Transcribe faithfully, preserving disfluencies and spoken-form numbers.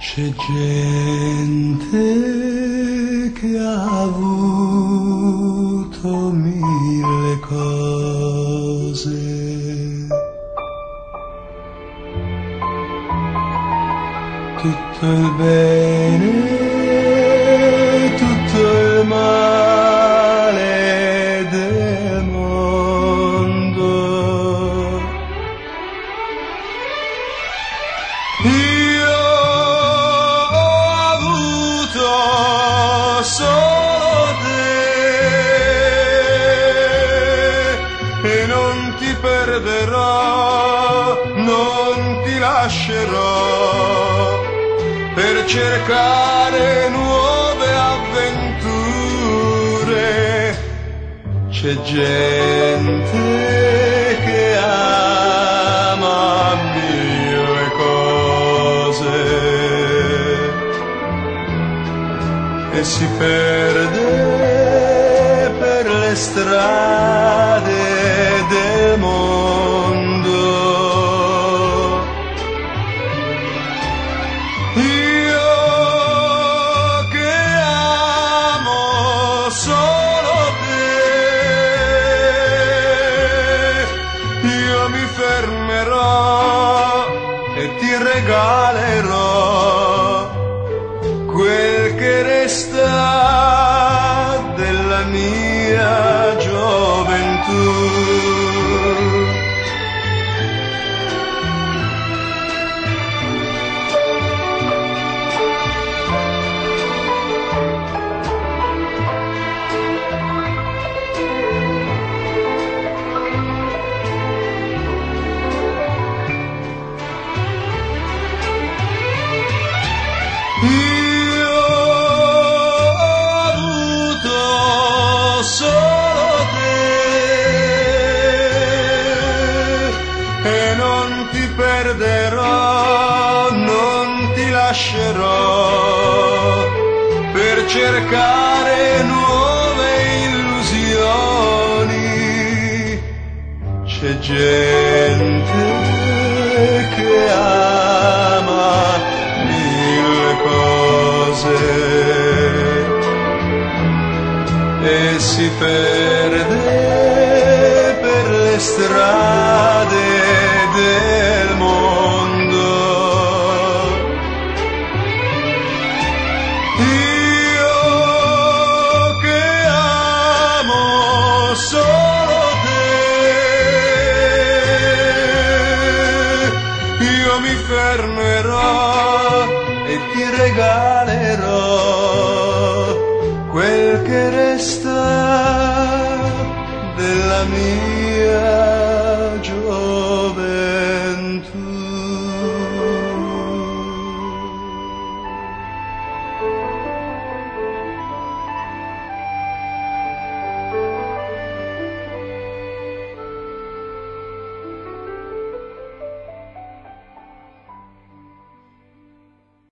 C'è gente che ha avuto mille cose, tutto il bene, tutto il male del mondo. Io ho avuto solo te e non ti perderò, non ti lascerò per cercare nuove avventure. C'è gente che ama mille cose e si perde per le strade del mondo. Io che amo solo te, io mi fermerò e ti regalerò quel che resta della mia gioventù. Io ho avuto solo te e non ti perderò, non ti lascerò per cercare nuove illusioni. C'è gente che ama mille cose e si perde per le strade del mondo. Io che amo solo te, io mi fermerò e ti regalerò quel che resta della mia